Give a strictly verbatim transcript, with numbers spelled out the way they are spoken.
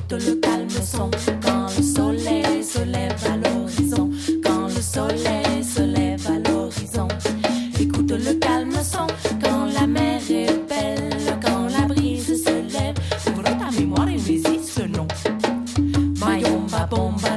Écoute le calme son quand le soleil se lève à l'horizon. Quand le soleil se lève à l'horizon. Écoute le calme son quand la mer est belle. Quand la brise se lève, ouvre ta mémoire et résiste, non. Mayomba bomba.